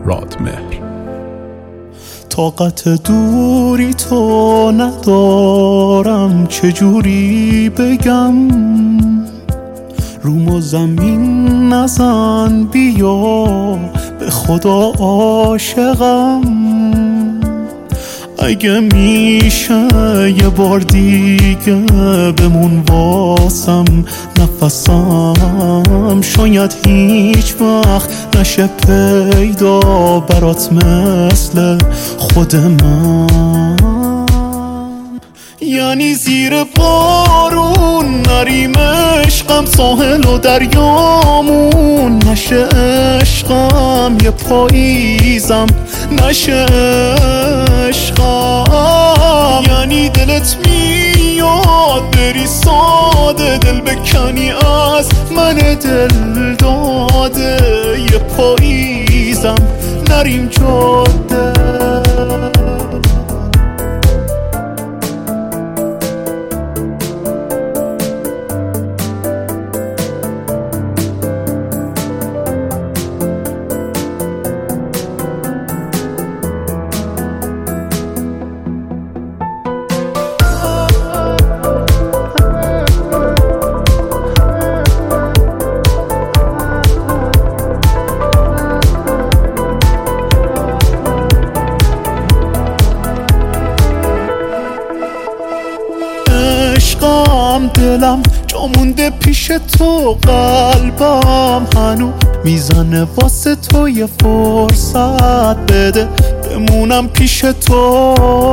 رادمهر. طاقت دوری تو ندارم، چجوری بگم؟ روم و زمین نزن، بیا به خدا عاشقم. اگه میشه یه بار دیگه بمون واسم نفسم، شاید هیچ وقت نشه پیدا برات مثل خود من. یعنی زیر بارون نریم عشقم، ساحل و دریامون نشه عشقم، یه پاییزم نشه عشقم. یعنی دلت میاد بری ساده، دل بکنی از من دل داده، یه پاییزم نریم جاده. دلم جا مونده پیش تو، قلبم هنو میزنه واسه تو، یه فرصت بده بمونم پیش تو.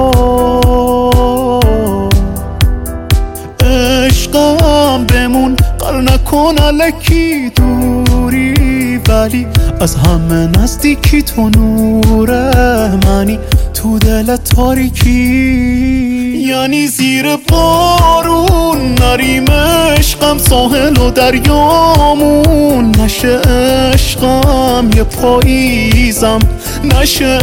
عشقم بمون، قرار نکن الکی دوری، ولی از همه نزدیکی تو نور منی تو دل تاریکی. یعنی زیر بارون نریم عشقم، ساحل و دریامون نشه عشقم، یه پاییزم نشه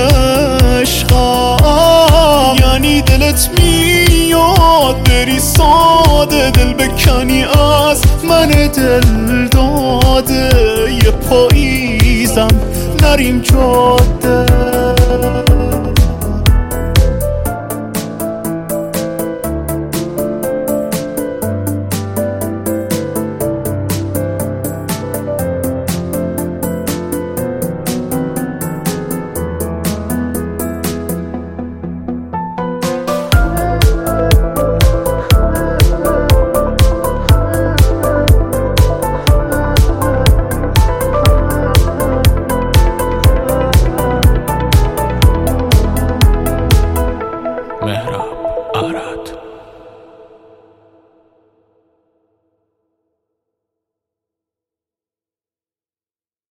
عشقم. یعنی دلت میاد بری ساده، دل بکنی از من دل داده، یه پاییزم نریم جاده.